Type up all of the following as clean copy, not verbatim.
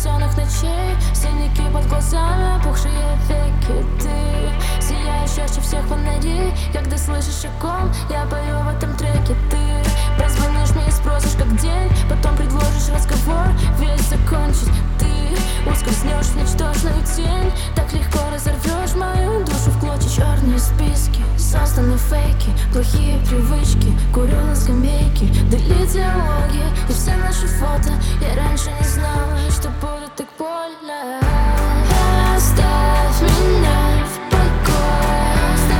бессонных ночей, синяки под глазами, опухшие веки. Ты сияешь ярче всех фонарей. Когда слышишь, о ком я пою в этом треке. Ты позвонишь мне и спросишь, как день, потом предложишь разговор весь закончить. Ты ускользнешь в ничтожную тень, так легко разорвешь мою душу в клочья. Черные списки, созданы фейки, плохие привычки, курю на скамейке, дали диалоги и все наши фото. Я раньше не знала, что будет так больно. Оставь меня в покое.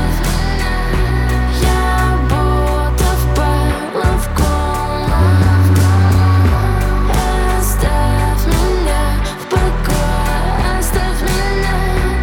Я будто впала в кому. Оставь меня в покое. Оставь меня.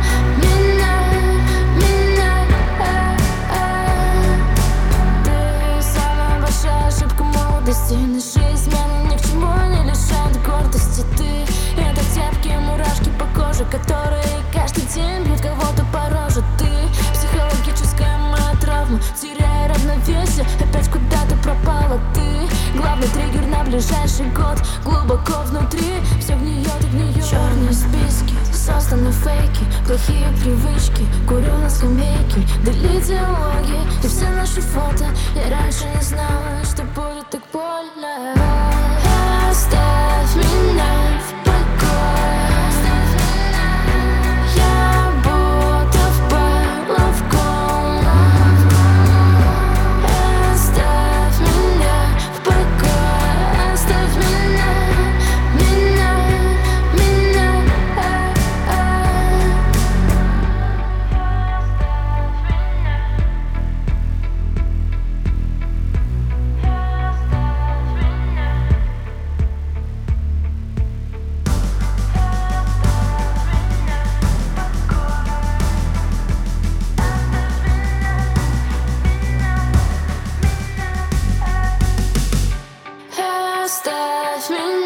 Ты самая большая ошибка молодости. Наши измены ни к чему не лишают гордости. Ты — это цепкие мурашки по коже, которые каждый день бьют кого-то по роже. Ты — психологическая моя травма, теряя равновесие, опять куда-то пропала. Ты — главный триггер на ближайший год. Глубоко внутри все гниет и гниет. Черные списки, созданы фейки, плохие привычки, курю на скамейке, дали диалоги и все наши фото. Я раньше не знала, что будет так больно. Оставь меня в покое. Я будто впала в кому. Оставь меня в покое. Оставь меня. Оставь меня.